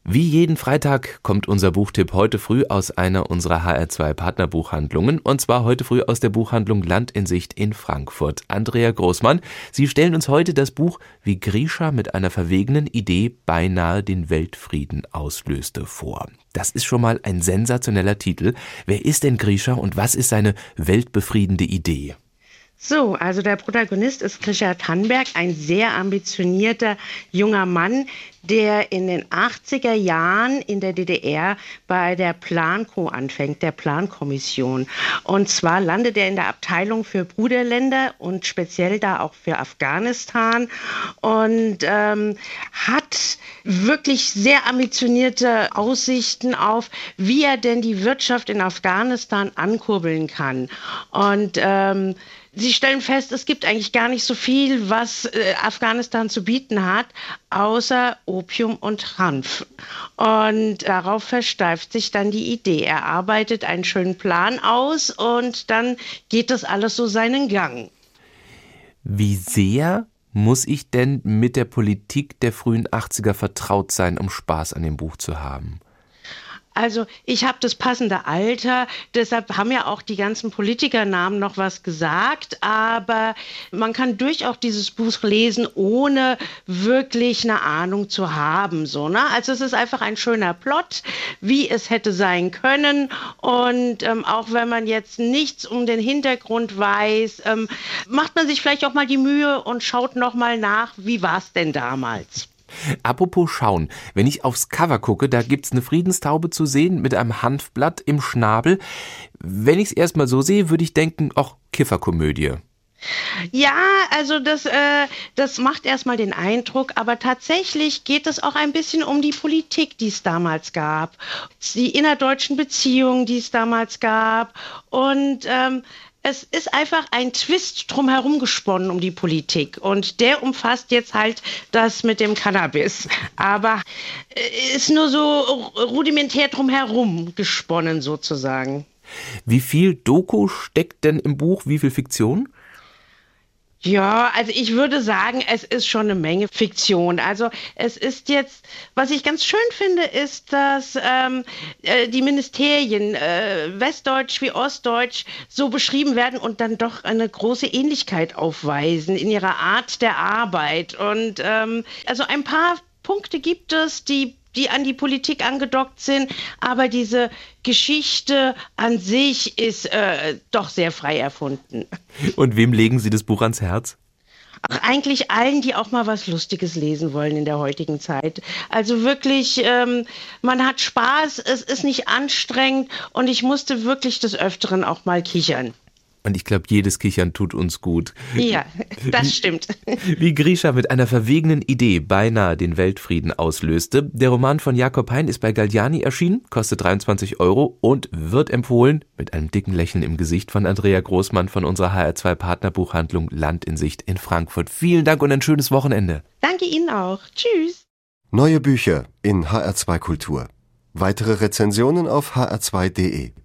Wie jeden Freitag kommt unser Buchtipp heute früh aus einer unserer HR2 Partnerbuchhandlungen, und zwar heute früh aus der Buchhandlung Land in Sicht in Frankfurt. Andrea Großmann, Sie stellen uns heute das Buch Wie Grisha mit einer verwegenen Idee beinahe den Weltfrieden auslöste vor. Das ist schon mal ein sensationeller Titel. Wer ist denn Grisha und was ist seine weltbefriedende Idee? So, also der Protagonist ist Grisha Tannberg, ein sehr ambitionierter junger Mann, der in den 80er Jahren in der DDR bei der Planko anfängt, der Plankommission. Und zwar landet er in der Abteilung für Bruderländer und speziell da auch für Afghanistan und hat wirklich sehr ambitionierte Aussichten auf, wie er denn die Wirtschaft in Afghanistan ankurbeln kann. Und Sie stellen fest, es gibt eigentlich gar nicht so viel, was Afghanistan zu bieten hat, außer Opium und Hanf. Und darauf versteift sich dann die Idee. Er arbeitet einen schönen Plan aus und dann geht das alles so seinen Gang. Wie sehr muss ich denn mit der Politik der frühen 80er vertraut sein, um Spaß an dem Buch zu haben? Also ich habe das passende Alter, deshalb haben ja auch die ganzen Politikernamen noch was gesagt, aber man kann durchaus dieses Buch lesen, ohne wirklich eine Ahnung zu haben. So, ne? Also es ist einfach ein schöner Plot, wie es hätte sein können, und auch wenn man jetzt nichts um den Hintergrund weiß, macht man sich vielleicht auch mal die Mühe und schaut noch mal nach, wie war es denn damals. Apropos schauen, wenn ich aufs Cover gucke, da gibt's eine Friedenstaube zu sehen mit einem Hanfblatt im Schnabel. Wenn ich's erstmal so sehe, würde ich denken, ach, Kifferkomödie. Ja, also das macht erstmal den Eindruck, aber tatsächlich geht es auch ein bisschen um die Politik, die es damals gab, die innerdeutschen Beziehungen, die es damals gab, und es ist einfach ein Twist drumherum gesponnen um die Politik, und der umfasst jetzt halt das mit dem Cannabis, aber ist nur so rudimentär drumherum gesponnen sozusagen. Wie viel Doku steckt denn im Buch, wie viel Fiktion? Ja, also ich würde sagen, es ist schon eine Menge Fiktion. Also es ist jetzt, was ich ganz schön finde, ist, dass die Ministerien, Westdeutsch wie Ostdeutsch, so beschrieben werden und dann doch eine große Ähnlichkeit aufweisen in ihrer Art der Arbeit. Und also ein paar Punkte gibt es, die an die Politik angedockt sind, aber diese Geschichte an sich ist doch sehr frei erfunden. Und wem legen Sie das Buch ans Herz? Ach, eigentlich allen, die auch mal was Lustiges lesen wollen in der heutigen Zeit. Also wirklich, man hat Spaß, es ist nicht anstrengend, und ich musste wirklich des Öfteren auch mal kichern. Und ich glaube, jedes Kichern tut uns gut. Ja, das stimmt. Wie Grisha mit einer verwegenen Idee beinahe den Weltfrieden auslöste. Der Roman von Jakob Hein ist bei Galliani erschienen, kostet 23 € und wird empfohlen, mit einem dicken Lächeln im Gesicht, von Andrea Großmann von unserer HR2 Partnerbuchhandlung Land in Sicht in Frankfurt. Vielen Dank und ein schönes Wochenende. Danke Ihnen auch. Tschüss. Neue Bücher in HR2 Kultur. Weitere Rezensionen auf hr2.de.